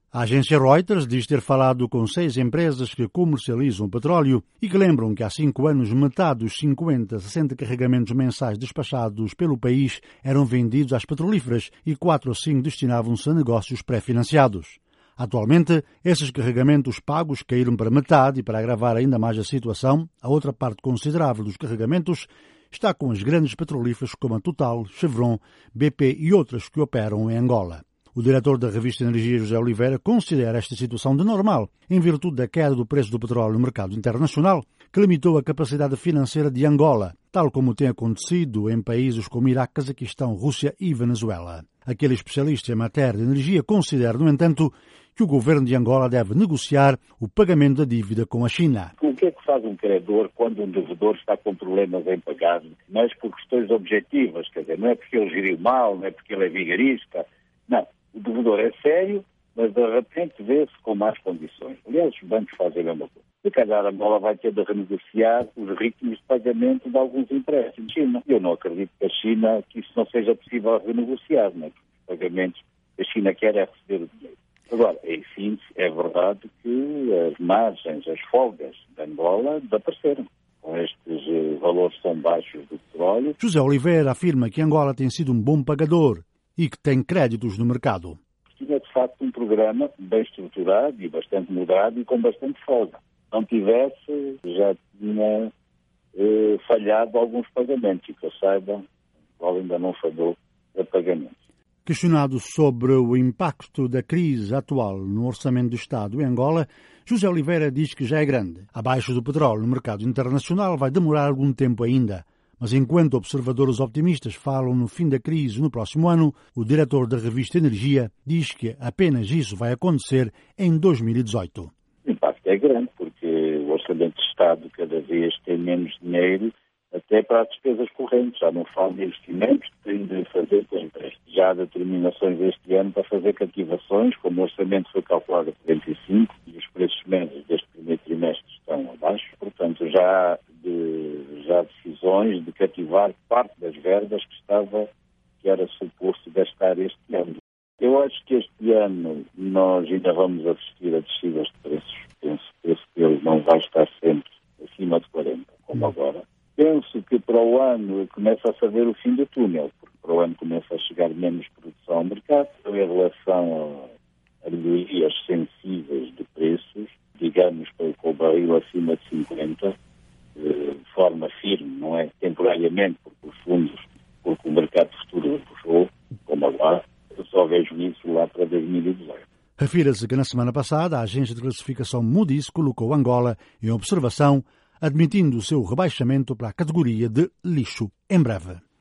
A agência Reuters diz ter falado com 6 empresas que comercializam petróleo e que lembram que há 5 anos metade dos 50, 60 carregamentos mensais despachados pelo país eram vendidos às petrolíferas e 4 ou 5 destinavam-se a negócios pré-financiados. Atualmente, esses carregamentos pagos caíram para metade e, para agravar ainda mais a situação, a outra parte considerável dos carregamentos está com as grandes petrolíferas como a Total, Chevron, BP e outras que operam em Angola. O diretor da revista Energia, José Oliveira, considera esta situação de normal, em virtude da queda do preço do petróleo no mercado internacional, que limitou a capacidade financeira de Angola, tal como tem acontecido em países como Iraque, Cazaquistão, Rússia e Venezuela. Aquele especialista em matéria de energia considera, no entanto, que o governo de Angola deve negociar o pagamento da dívida com a China. O que é que faz um credor quando um devedor está com problemas em pagar? Mas por questões objetivas, quer dizer, não é porque ele geriu mal, não é porque ele é vigarista, não. O devedor é sério, mas de repente vê-se com más condições. Aliás, os bancos fazem a mesma coisa. Se calhar a Angola vai ter de renegociar os ritmos de pagamento de alguns empréstimos. China. Eu não acredito que a China, que isso não seja possível renegociar, né? Porque os pagamentos a China quer é receber o dinheiro. Agora, em síntese, é verdade que as margens, as folgas de Angola desapareceram. Com estes valores tão baixos do petróleo. José Oliveira afirma que Angola tem sido um bom pagador e que tem créditos no mercado. Tinha, de facto, um programa bem estruturado e bastante moderado e com bastante folga. Não tivesse, já tinha falhado alguns pagamentos. E que eu saiba, Angola ainda não falhou a pagamentos. Questionado sobre o impacto da crise atual no orçamento do Estado em Angola, José Oliveira diz que já é grande. A baixa do petróleo no mercado internacional vai demorar algum tempo ainda. Mas enquanto observadores optimistas falam no fim da crise no próximo ano, o diretor da revista Energia diz que apenas isso vai acontecer em 2018. O impacto é grande, porque o orçamento de Estado cada vez tem menos dinheiro até para as despesas correntes. Já não falo de investimentos que têm de fazer com empréstimos. Já há determinações este ano para fazer cativações, como o orçamento foi calculado a 45 e os preços médios deste primeiro trimestre estão abaixo. Portanto, já há decisões de cativar parte das verbas que era suposto gastar este ano. Eu acho que este ano nós ainda vamos assistir a descidas de preços. Penso que ele não vai estar sempre acima de 40, como agora. Penso que para o ano começa a saber o fim do túnel, porque para o ano começa a chegar menos produção ao mercado. Em relação a melhorias sensíveis de preços, digamos com o barril acima de 50, de forma firme, não é temporariamente, porque o mercado futuro puxou, como agora, eu só vejo isso lá para 2018. Refira-se que na semana passada a agência de classificação Moody's colocou Angola em observação, admitindo o seu rebaixamento para a categoria de lixo em breve.